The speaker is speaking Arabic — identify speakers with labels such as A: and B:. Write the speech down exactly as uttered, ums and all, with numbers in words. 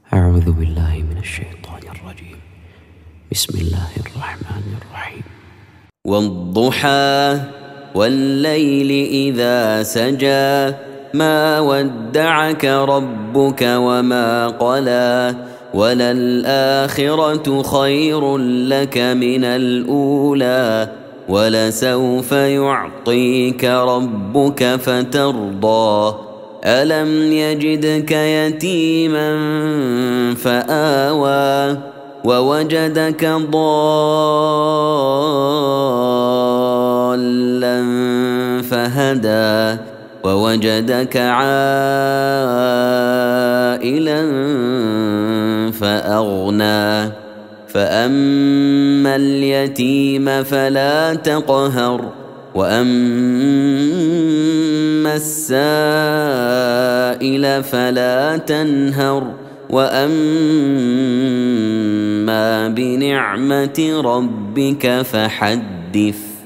A: أعوذ بالله من الشيطان الرجيم. بسم الله الرحمن الرحيم.
B: والضحى والليل إذا سجى ما ودعك ربك وما قلى وللآخرة خير لك من الأولى ولسوف يعطيك ربك فترضى ألم يجدك يتيما فآوى ووجدك ضالا فهدى ووجدك عائلا فأغنى فأما اليتيم فلا تقهر وأما السائل فلا تنهر وأما بنعمة ربك فحدث.